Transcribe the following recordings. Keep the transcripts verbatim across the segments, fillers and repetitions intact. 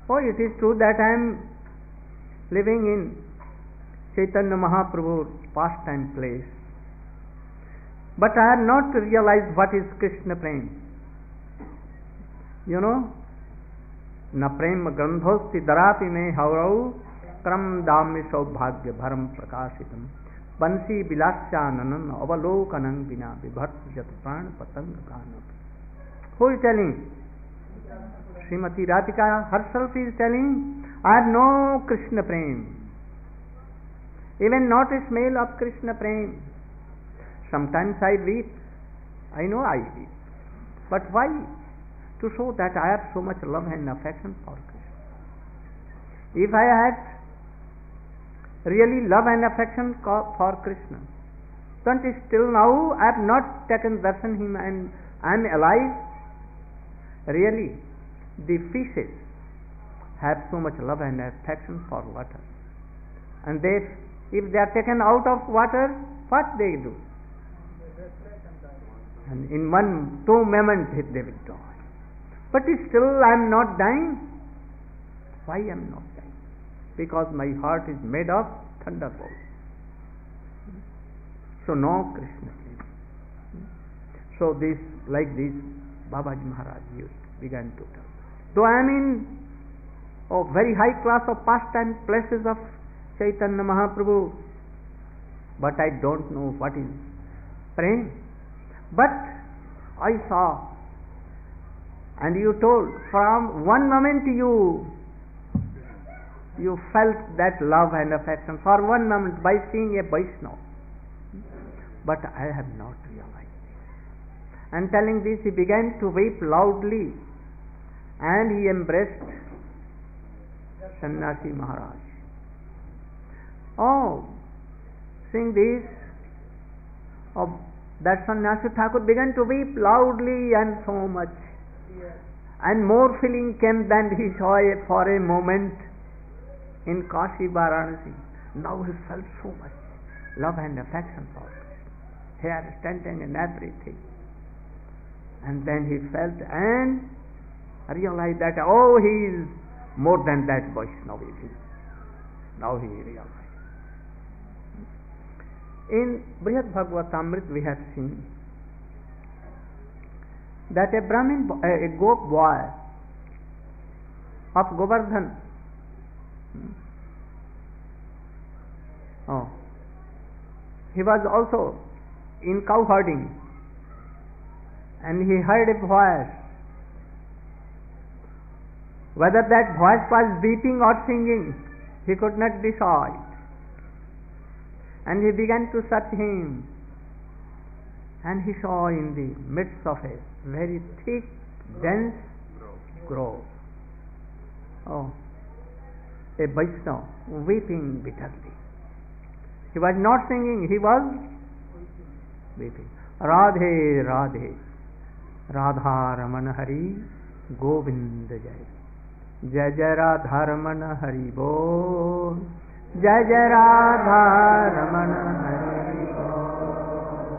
Oh, it is true that I am living in Chaitanya Mahaprabhu's pastime place, but I have not realized what is Krishna Prem. You know, न प्रेम ग्रंथोस्ति दरापि में हवरऊ क्रम दाम्य सौभाग्य भरम प्रकाशितम बंसी विलास्यानन अवलोकनं बिना विभर्त जत प्राण पतंग गानव. Who is telling? Srimati Radhika herself is telling, I have no Krishna Prem, even not a smell of Krishna Prem. Sometimes I weep, I know I weep, but why? To show that I have so much love and affection for Krishna. If I had really love and affection for Krishna, then still now I have not taken darshan him and I am alive. Really, the fishes have so much love and affection for water, and they, if they are taken out of water, what they do? And in one, two moments they will die. But still I am not dying. Why I am not dying? Because my heart is made of thunderbolt. So no Krishna. So this, like this, Babaji Maharaj used, began to tell. Though I am in oh, very high class of pastime places of Chaitanya Mahaprabhu, but I don't know what is praying. But I saw, and you told, from one moment you you felt that love and affection for one moment by seeing a Vaishnava. But I have not realized this. And telling this, he began to weep loudly, and he embraced Sannyasi Maharaj. Oh, seeing this, oh, that Sannyasi Thakur began to weep loudly and so much. Yes. And more feeling came than he saw for a moment in Kashi Varanasi. Now he felt so much love and affection for Krishna, hair standing and everything. And then he felt and realized that, oh, he is more than that Vaishnava. Now he realized. In Brihad Bhagavatamrita we have seen that a Brahmin, a Gop boy of Govardhan, oh, he was also in cow herding, and he heard a voice. Whether that voice was weeping or singing, he could not decide. And he began to search him, and he saw in the midst of a very thick, dense grove, oh, a Vaishnava weeping bitterly. He was not singing, he was weeping. Radhe, Radhe, Radha Ramana Hari, Govinda Jai. Jai Jai Radha Ramana Hari Bol. Jai Jai Radha Ramana Hari Bol.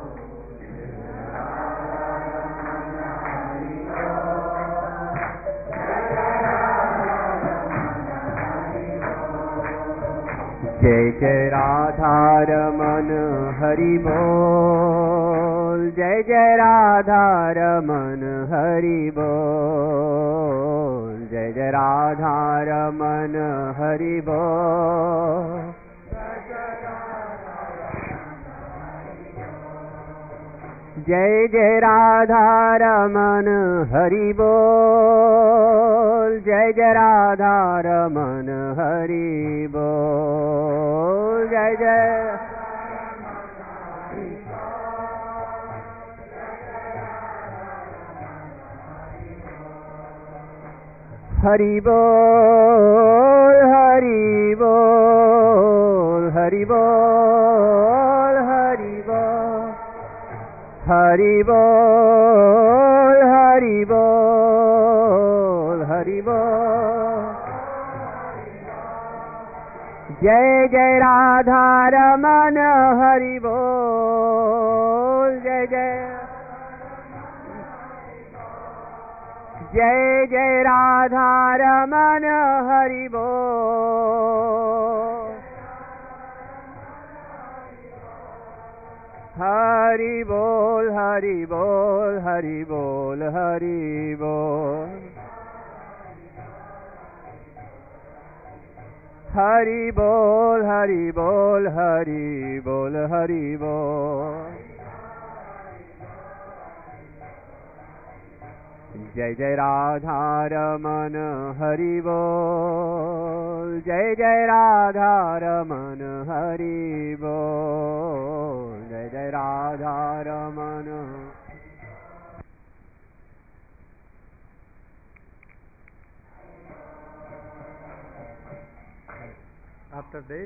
Jai Jai Radha Ramana Hari Bol. Jai Jai Radha Ramana Hari Bol. Jai Jai Radha Ramana Hari Bol. Jai Jai Radha Ramana Hari Bol. Jai Jai Radha Ramana Hari Bol. Jai Jai Hari Bol, Hari Bol, Hari Bol, Hari Bol, Hari Bol, Hari Bol, Hari Bol. Jai Jai Radha Ramana Hari Bol. Jai Jai जय जय राधा रमन हरि बोल, हरि बोल हरि बोल हरि बोल हरि बोल, हरि बोल हरि बोल हरि बोल हरि बोल। जय जय राधा रमन हरि बोल, जय जय राधा रमन हरि बोल, जय जय Radha Raman. After this,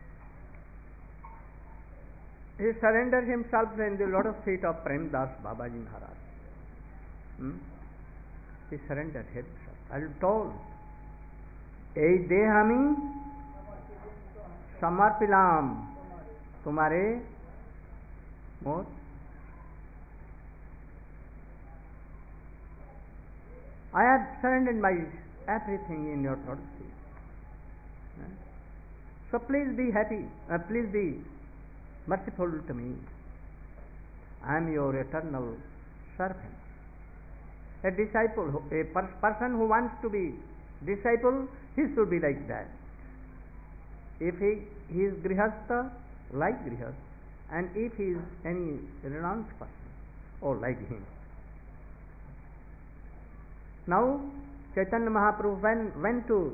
he surrendered himself in the lotus feet of Prem Das Babaji Maharaj. Hmm? He surrendered himself. I told, "Ei dehami samarpilam," तुम्हारे मोर I have surrendered my everything in your lotus feet. So please be happy, uh, please be merciful to me. I am your eternal servant. A disciple, a per- person who wants to be disciple, he should be like that. If he, he is grihastha, like grihastha, and if he is any renounced person, or like him. Now, Chaitanya Mahaprabhu went, went to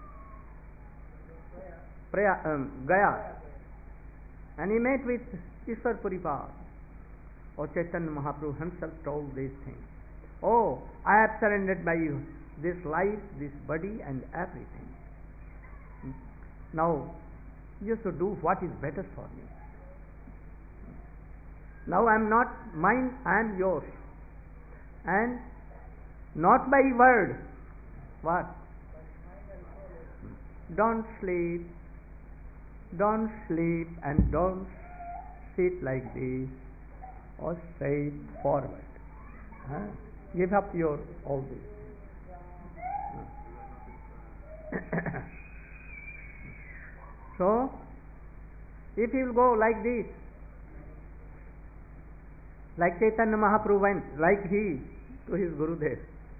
Praya, um, Gaya, and he met with Ishwar Puripal. Or Chaitanya Mahaprabhu himself told these things. Oh, I have surrendered by you this life, this body, and everything. Now, you should do what is better for me. Now I am not mine, I am yours. And not by word. What? Don't sleep. Don't sleep and don't sit like this or straight forward. Huh? Give up your all this. So, if you will go like this, like Chaitanya Mahaprabhu went, like he to his Gurudev,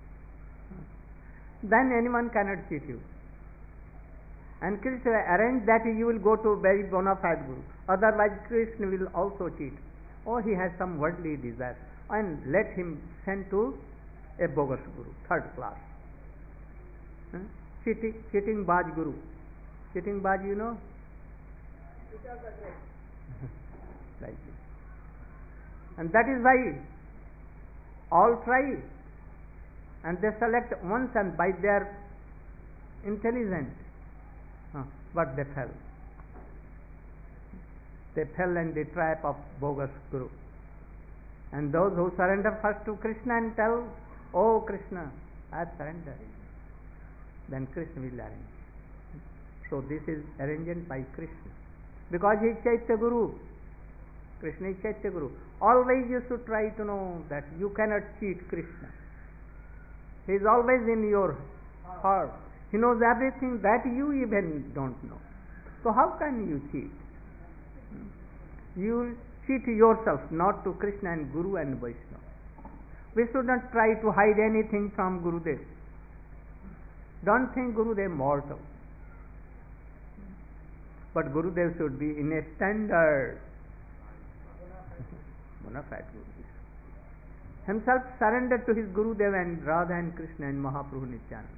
then anyone cannot cheat you. And Krishna arranged that you will go to very bona fide Guru. Otherwise Krishna will also cheat. Or he has some worldly desire. And let him send to a bogus Guru, third class. Huh? Cheating, cheating Baj Guru. Cheating Baj, you know? Like this. And that is why all try. And they select once, and by their intelligence, huh, but they fell. They fell in the trap of bogus Guru. And those who surrender first to Krishna and tell, "Oh Krishna, I have surrendered," then Krishna will arrange. So this is arranged by Krishna. Because he is Chaitya Guru. Krishna is Chaitya Guru. Always you should try to know that you cannot cheat Krishna. He is always in your heart. He knows everything that you even don't know. So how can you cheat? You cheat yourself, not to Krishna and Guru and Vaishnava. We should not try to hide anything from Gurudev. Don't think Gurudev mortal. But Gurudev should be in a standard. Bona fide Gurudev. Himself surrendered to his Gurudev and Radha and Krishna and Mahaprabhu Nityananda.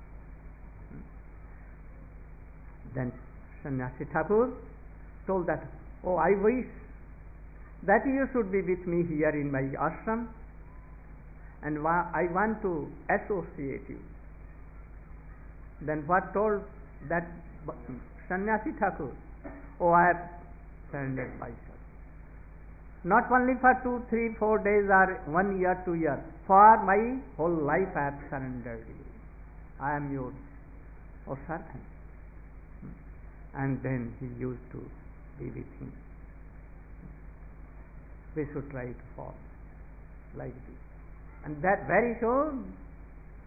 Then Sannyasi Thakur told that, "Oh, I wish that you should be with me here in my ashram, and I want to associate you." Then what told that Sannyasi Thakur? "Oh, I have surrendered myself. Not only for two, three, four days or one year, two years. For my whole life I have surrendered you. I am yours, O servant." And then he used to be with him. We should try to follow like this. And that very soon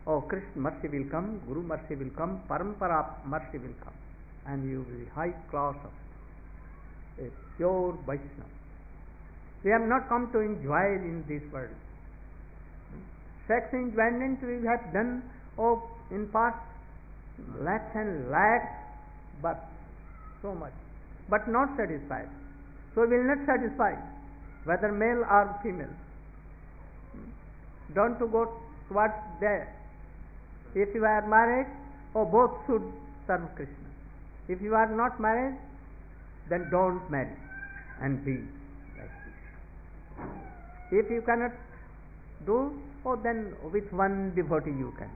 oh, Krishna mercy will come, Guru mercy will come, Parampara mercy will come, and you will be high class of a pure Vaishnava. We have not come to enjoy in this world. Sex enjoyment we have done, oh, in past lakhs and lakhs, but so much, but not satisfied. So we will not satisfy, whether male or female. Don't to go towards there. If you are married, oh, both should serve Krishna. If you are not married, then don't marry and be like this. If you cannot do, oh, then with one devotee you can.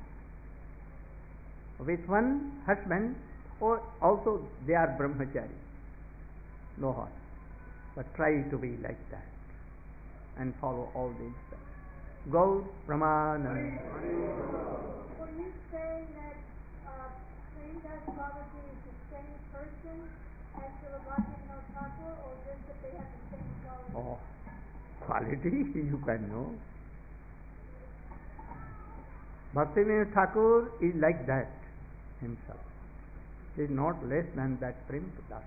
With one husband, or also they are brahmachari. No harm. But try to be like that and follow all these steps. Gaur Pramananda. Were you saying that uh, Srinivas Babaji is the same person as Srila Bhaktivinoda Thakur, or just that they have the same quality? Oh, quality you can know. Bhaktivinoda Thakur is like that himself. He is not less than that Prem Das.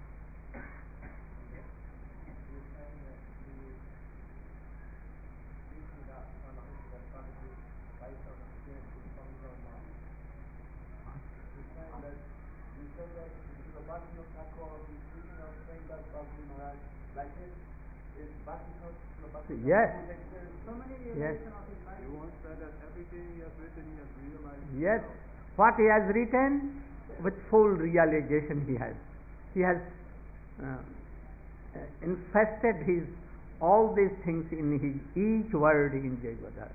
Yes. Yes. You once said that everything he has written he has realized. Yes. What he has written, with full realization he has. He has uh, infested his all these things in his each word in Jayavadhar.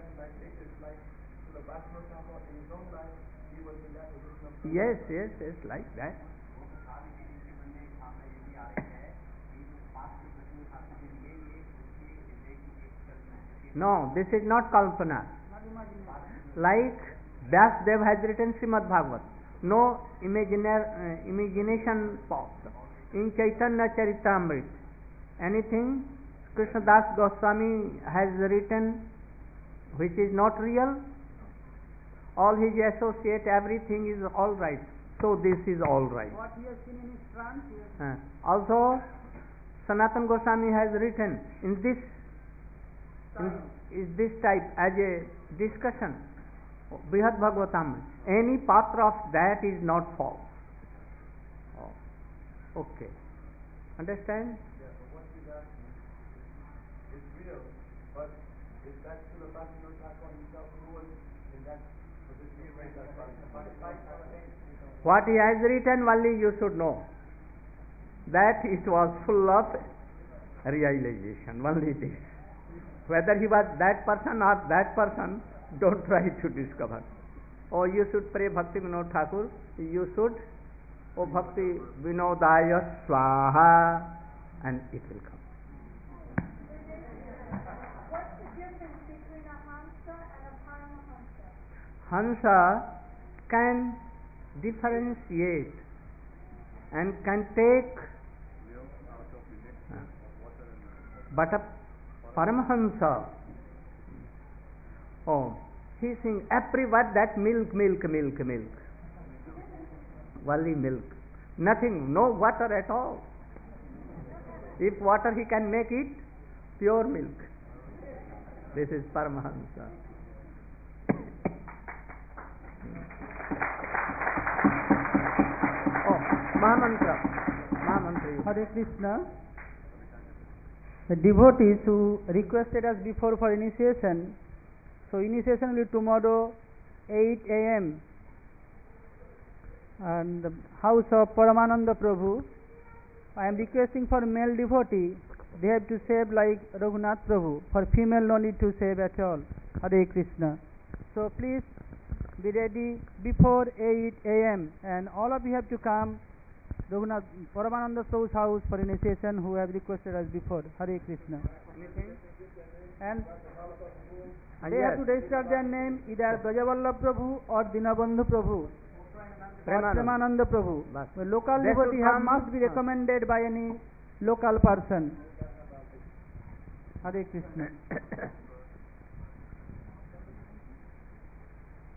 Yes, yes, yes, like that. No, this is not Kalpana. Like Vyasdev has written Srimad Bhagavat. No imaginer, uh, imagination popped. In Chaitanya Charitamrita, anything Krishnadas Goswami has written which is not real, all his associate, everything is all right. So this is all right. What he has seen in his trance, Uh, also, Sanatana Goswami has written in this in, is this type as a discussion. Brihad Bhagavatam. Any patra of that is not false. Oh, okay. Understand? Yeah, but what he's asking is real, but is that still a Bhaktivinoda Thakur himself who was in that position of saying that? What he has written, only you should know. That it was full of realization, only this. Whether he was that person or that person, don't try to discover. Oh, you should pray Bhakti Vinod Thakur, you should, oh Bhakti Vinodaya Swaha, and it will come. What's the difference between a Hamsa and a Paramahamsa? Hansa can differentiate and can take, but a Paramahamsa, oh, he sings every word that milk, milk, milk, milk. Only milk. Nothing, no water at all. If water he can make it pure milk. This is Paramahamsa. Oh, Mahamantra. Mahamantra. Hare Krishna. The devotees who requested us before for initiation, so initiation will be tomorrow eight a m and the house of Paramananda Prabhu. I am requesting for male devotee, they have to save like Raghunath Prabhu. For female no need to save at all. Hare Krishna. So please be ready before eight a m and all of you have to come Raghunath Paramananda Prabhu's house for initiation who have requested us before. Hare Krishna. Anything? And Ah, they yes. have to register their name either Brajavallabh Prabhu or Dinabandhu Prabhu or Premanand. Premananda Prabhu. Bas. The local They devotee should have come- must be ah. recommended by any local person. Hare Krishna.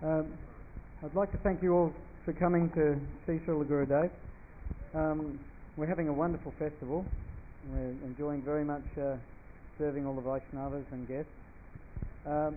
Um, I'd like to thank you all for coming to see Srila Gurudev. Um, we're having a wonderful festival. We're enjoying very much uh, serving all the Vaishnavas and guests. Um,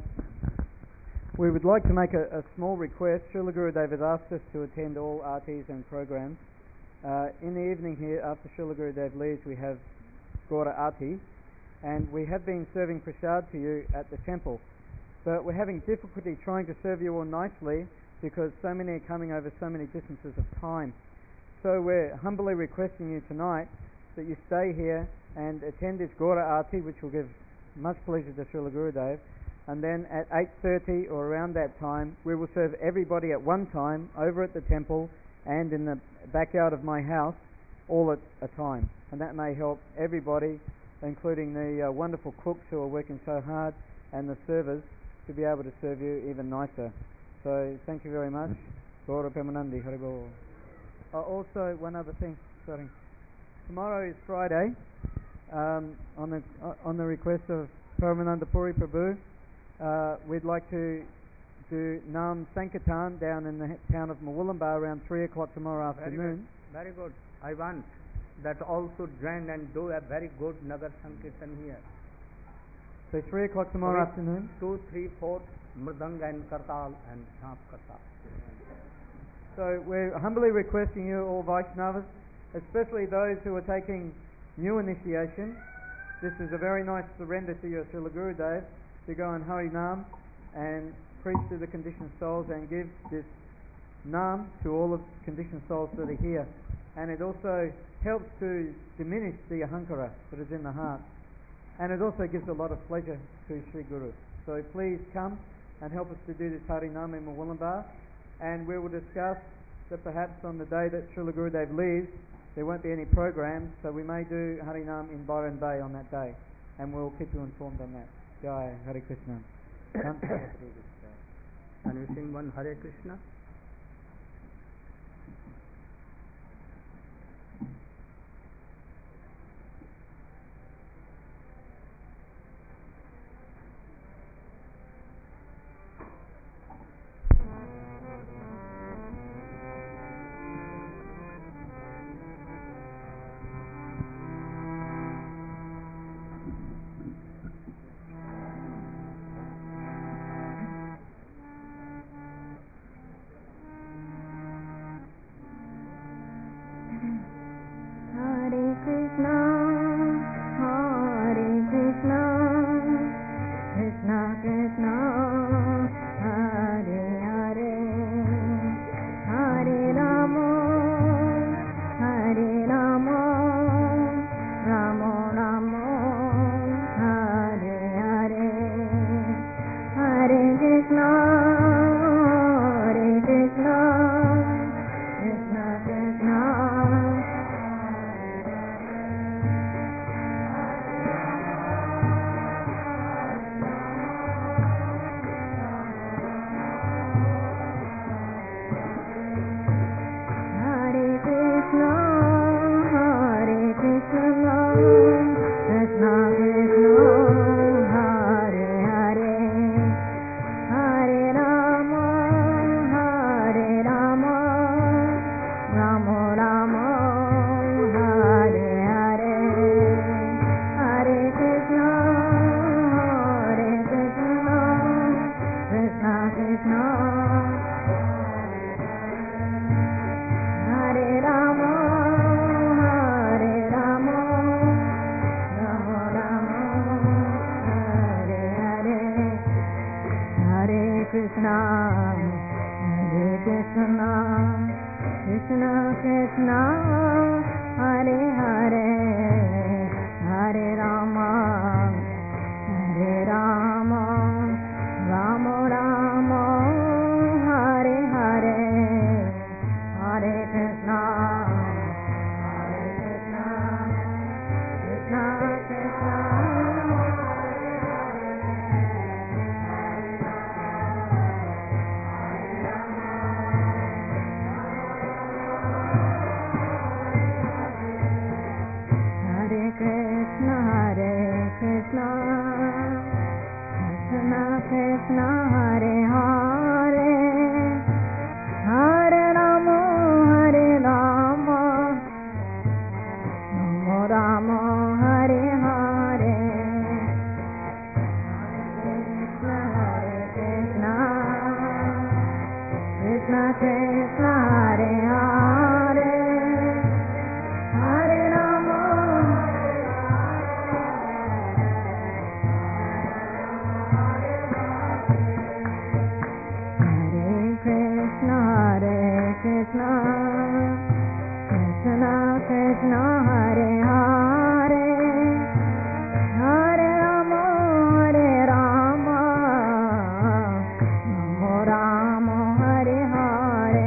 we would like to make a, a small request. Srila Gurudev has asked us to attend all artis and programs. Uh, in the evening here, after Srila Gurudev leaves, we have Gaura Arti, and we have been serving prasad to you at the temple. But we're having difficulty trying to serve you all nicely because so many are coming over so many distances of time. So we're humbly requesting you tonight that you stay here and attend this Gaura Arti, which will give much pleasure to Srila Gurudev. And then at eight thirty or around that time, we will serve everybody at one time over at the temple and in the backyard of my house, all at a time. And that may help everybody, including the uh, wonderful cooks who are working so hard and the servers, to be able to serve you even nicer. So thank you very much. Gaura Premanandi, Haribol. Uh, also, one other thing, sorry. Tomorrow is Friday. Um, on the uh, on the request of Paramananda Puri Prabhu, uh, we'd like to do Nam Sankirtan down in the town of Mawulambar around three o'clock tomorrow afternoon. Very good. Very good. I want that all should join and do a very good Nagar Sankirtan here. So three o'clock tomorrow With afternoon. Two, three, four, Mridang and Kartal and Jhamp Kartal. So we're humbly requesting you, all Vaishnavas, especially those who are taking new initiation. This is a very nice surrender to your Srila Gurudev to go and Hari Nam and preach to the conditioned souls and give this Nam to all of conditioned souls that are here. And it also helps to diminish the ahankara that is in the heart. And it also gives a lot of pleasure to Sri Guru. So please come and help us to do this Hari Nam in Mawulambar. And we will discuss that perhaps on the day that Srila Gurudev leaves, there won't be any programs, so we may do Hari Nam in Byron Bay on that day. And we'll keep you informed on that. Jai Hare Krishna. Can you sing one Hare Krishna? Ramo Hare Hare Krishna Hare Krishna Krishna Krishna Hare Hare Hare Ramo Hare Krishna Hare Krishna Krishna Krishna Hare Hare Hare Rama Hare Rama Rama Rama Hare Hare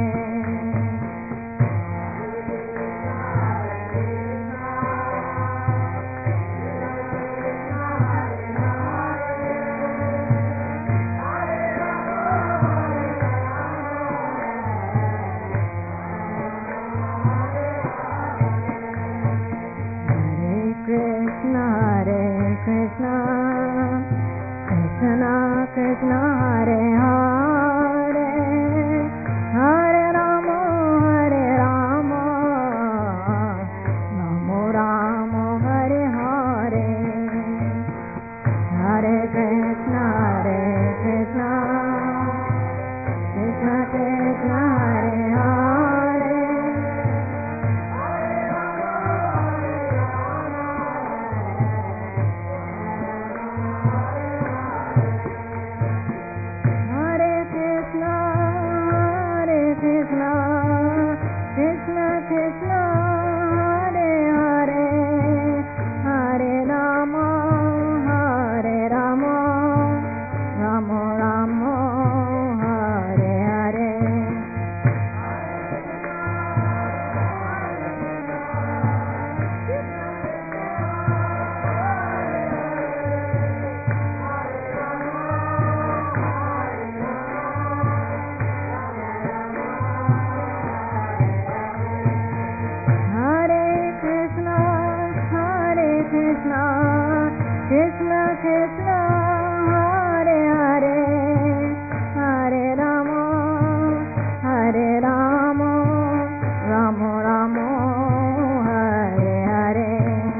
Krishna Hare Krishna Krishna Krishna Hare Hare Hare Rama Hare Rama Rama Rama Hare Hare Hare Krishna Hare Krishna Krishna Krishna Hare Hare Hare Krishna, Hare Krishna, Krishna Krishna, Hare Hare, Hare Rama, Hare Rama, Rama Rama, Hare Hare. Hare Krishna, Hare Krishna, Krishna Krishna, Hare Hare, Hare Rama, Hare Rama, Rama Rama, Hare Hare.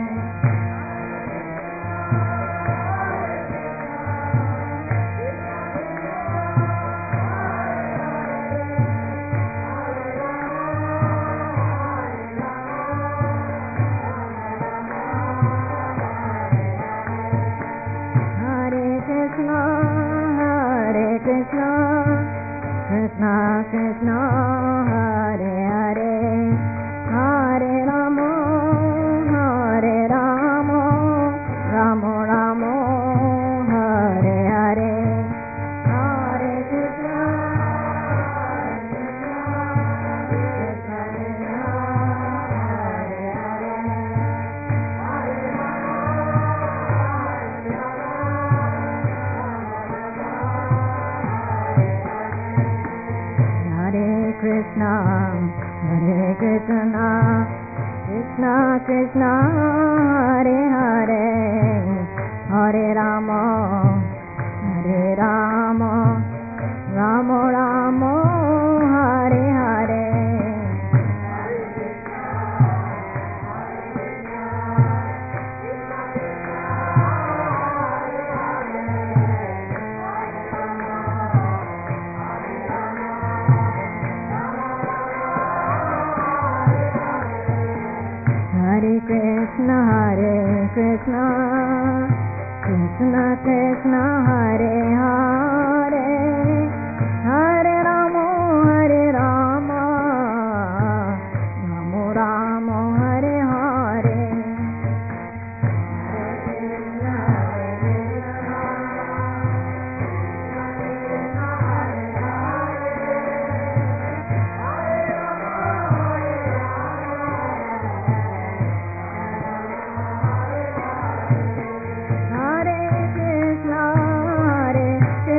Hare Krishna, Hare Krishna, Krishna Krishna, Hare Hare, Hare Rama, Hare Rama, Rama Rama, Hare Hare. Hare Krishna, Hare Krishna, Krishna Krishna, Hare Hare, Hare Hare Krishna, Hare Krishna, Krishna Krishna, Hare Hare, Hare Rama, Hare Rama, Rama Rama, Hare Hare. Hare Krishna, Hare Krishna, Krishna Krishna, Hare Hare, Hare Rama, Hare Rama, Rama Rama, Hare Hare. Hare Krishna, Hare Krishna, Krishna Krishna, Hare Hare, Hare Krishna, Hare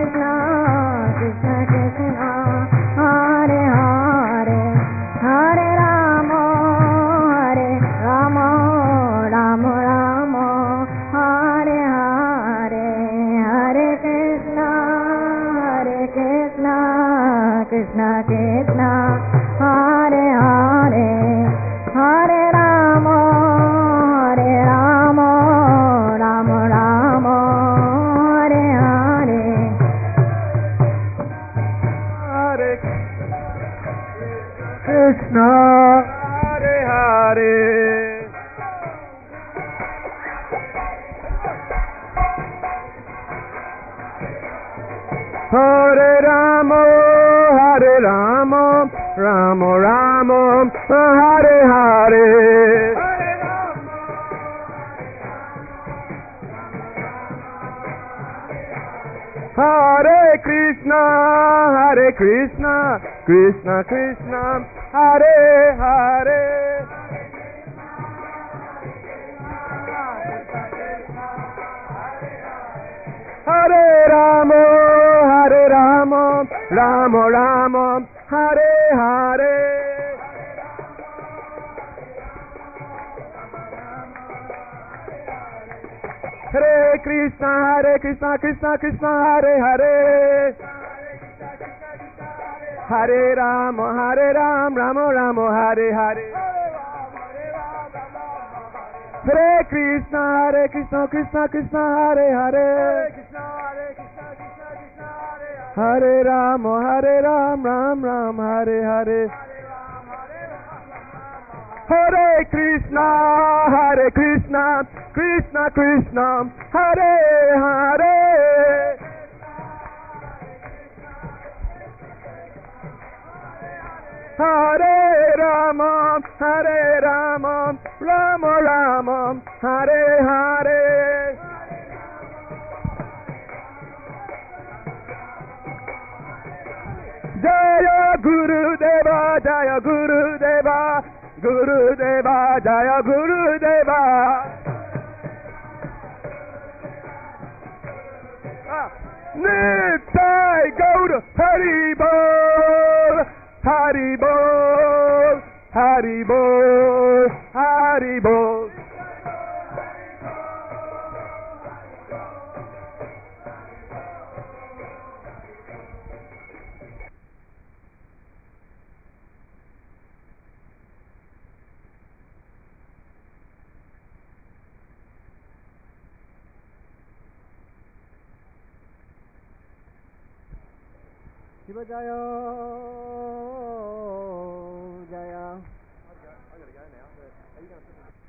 Rama Rama, Hare Hare. Hare Krishna, Hare Krishna, Krishna Krishna, Hare Hare. Hare Rama, Hare Rama, Rama Rama, Hare Hare. Hare Krishna, Hare Krishna, Krishna Krishna, Hare Hare. Hare Rama, Hare Rama, Rama Rama, Hare Hare. Hare Krishna, Hare Krishna, Krishna Krishna, Hare Hare. Hare Rama, Hare Rama, Ram Ram, Hare Hare. Hare Krishna, Hare Krishna, Krishna Krishna, Hare Hare. Hare Rama, Hare Rama, Rama Rama, Hare Hare. Jaya Guru Deva, Jaya Guru Deva, Guru Deva, Jaya Guru Deva. Nittai Gaura, Hari Bol, Hari Bol, Hari Bol, Hari Bol. Shiva Jaya, Jaya. I gotta go now, but are you gonna put this?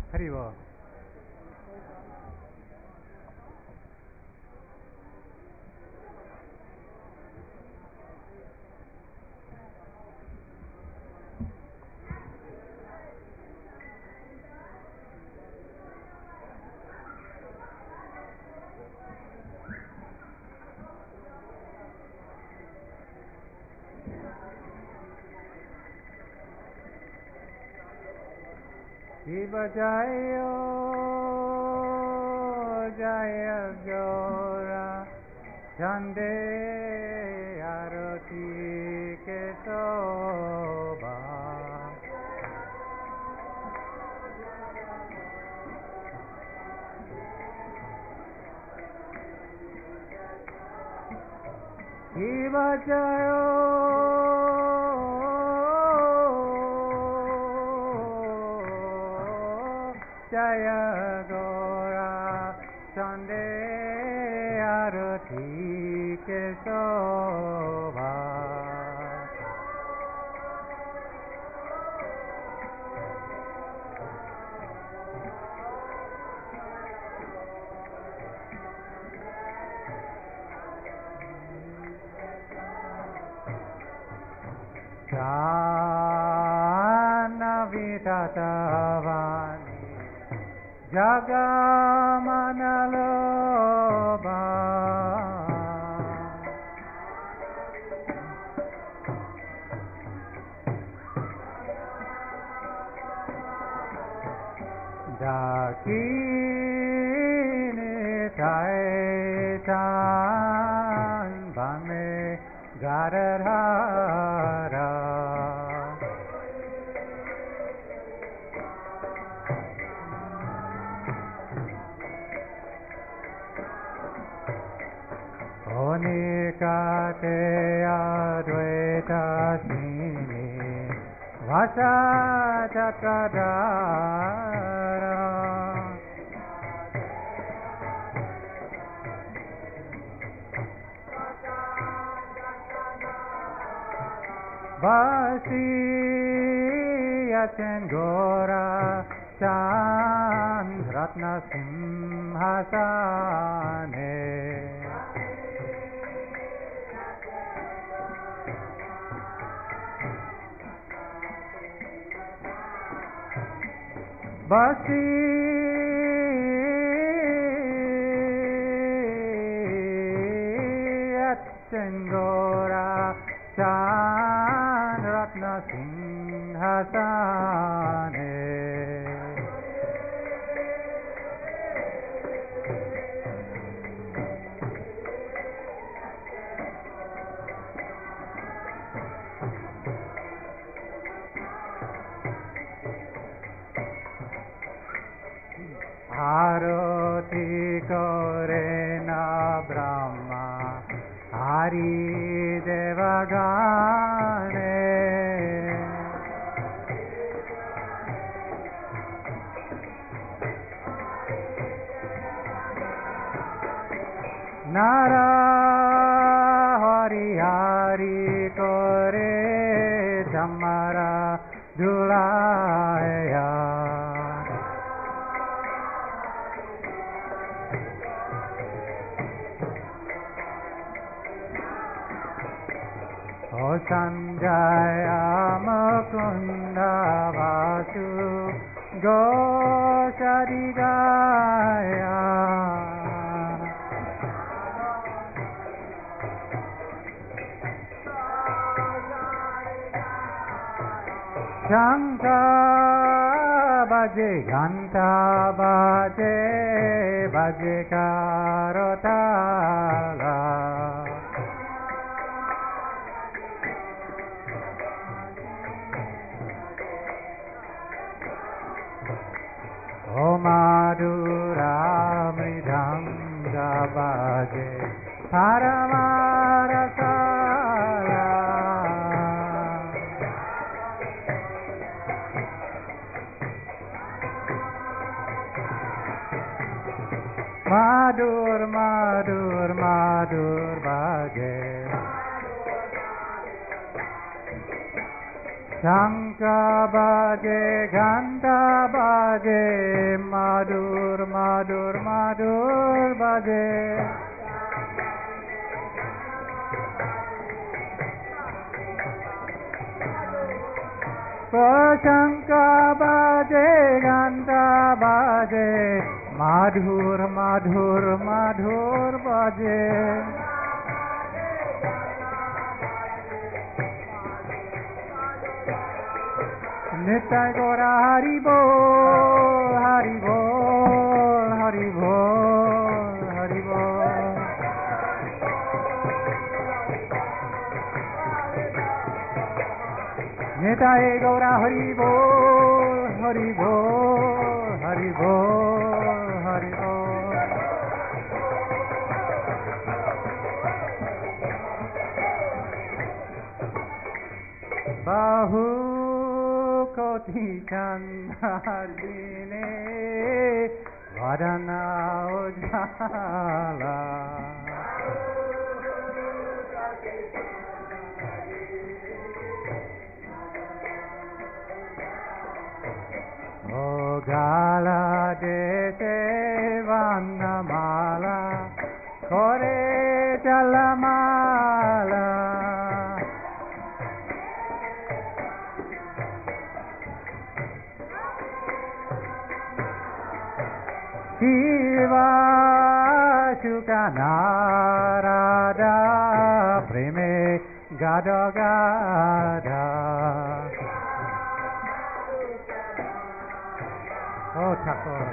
Haribo. Shiva Jaya Jaya Gaura Chande Arati Kesova Shiva Jaya Jaya Gaura Chande Arati Kesova Jana Vitatavani Jagamanaloba Dakini Taitan Bame Gadadhara Onikate Advaita Sini Vasatakadara Vasi Yatengora Chandratna Simhasane Basi Atengora Chandratna Simhasane Arati Korena Brahma Hari Devagane Nara Hari Hari Kore Jamara Dulaya O Sanjaya Mukunda Vasu Goshadigaya Shanta Baje Ganta Baje Baje Karotala O Madhura Mridanga Baje Paramarasala Madhur Madhur Madhur Baje शंका बाजे घंटा बाजे मधुर मधुर मधुर बाजे शंका बाजे घंटा बाजे मधुर मधुर मधुर बाजे नित्य गौरा हरि बोल हरि बोल हरि बोल हरि बोल नित्य गौरा हरि बोल हरि बोल हरि बोल हरि बोल बाहु कोटि चंद्रिने वरना उजाला ओ गाला देते वनमाला कोरे जलमाला शिवा शुका नारादा प्रेमे गादा गादा ओ ठाकुर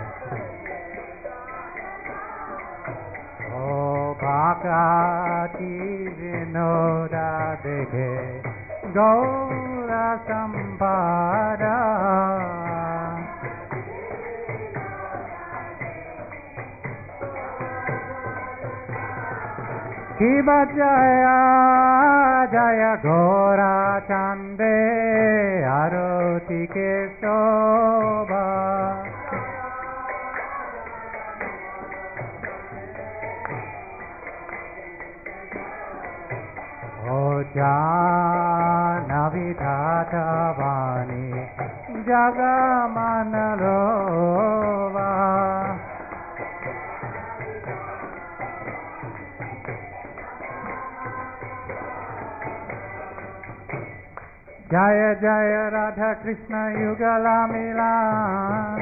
ओ भाकाती विनोदा देखे गौरा संपादा शिव जय जय घोरा चंदे आरती के शोभा ओ जानवी धाता वाणी जग मन लोवा जय जय राधा कृष्ण युगला मिलान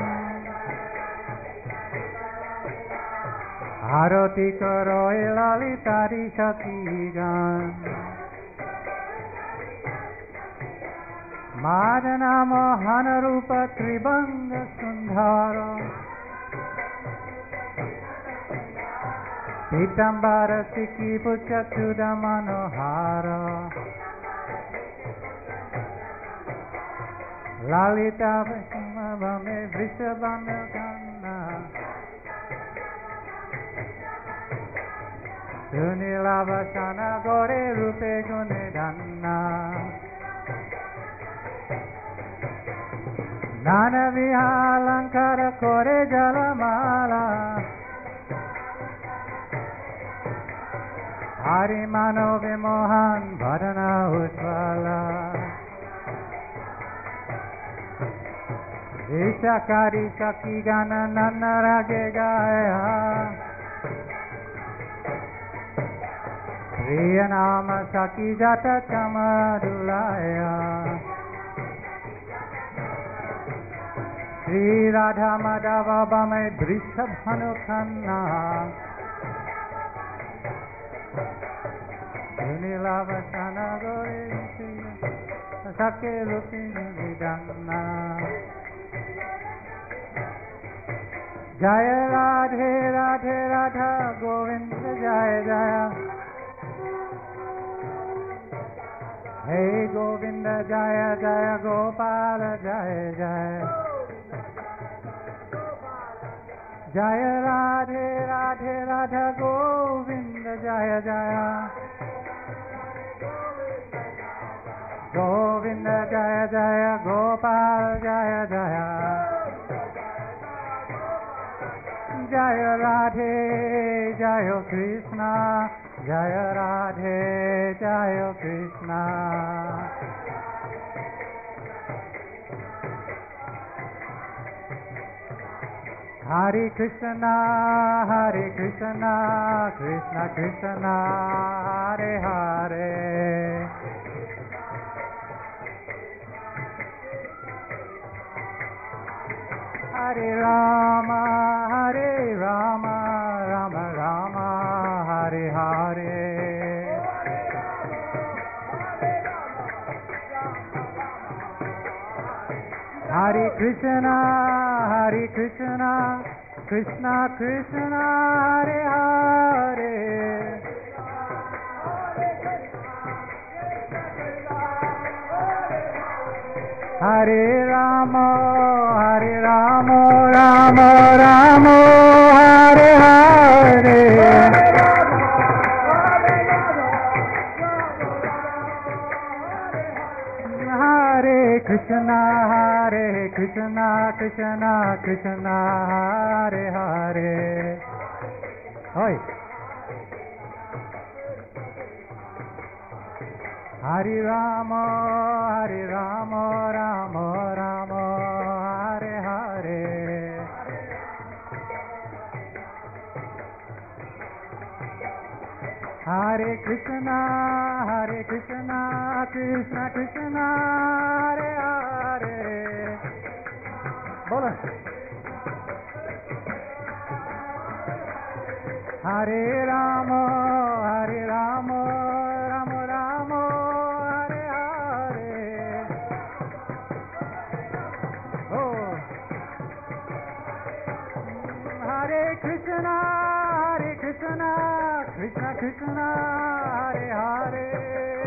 आरती करो ललितारी सखी गान मादना मोहन रूप त्रिभंग सुंदर पीतांबर सिकी पुच्चुद मनोहार ललिता में वृषभन कन्ना सुनीला वसन गोरे रूपे गुणे धन्ना नान विहालंकार कोरे जलमाला हरि मानो विमोहन भरना उज्ज्वला ईशाकारी सखी गान नन्न रागे गाया प्रिय नाम सखी जट चमरुलाया श्री राधा माधव बाबा में वृषभ हनु खन्ना नीला वसन गोरे सके रूपी विदन्ना जय राधे राधे राधा गोविंद जय जय हे गोविंद जय जय गोपाल जय जय जय राधे राधे राधा गोविंद जय जय गोविंद जय जय गोपाल जय जय जय राधे जय कृष्णा जय राधे जय Krishna Hare Krishna, Hare Krishna, Krishna Krishna, Hare Hare. Hare Rama, Hare Rama, Rama Rama, Hare Hare. Hare Krishna, Hare Krishna, Krishna Krishna, Hare Hare. Hare Rama, Hare Rama, Rama Rama, Hare Hare. Hare Krishna, Hare Krishna, Krishna Krishna, Hare Hare. Oi. Hare Rama, Hare Rama, Rama Rama, Hare Hare. Hare Krishna, Hare Krishna, Krishna Krishna, Hare Hare. Bola. Hare Rama, Hare Rama, Rama Rama, Hare Hare. Oh. Hare Krishna, Hare Krishna, Krishna Krishna, Hare Hare.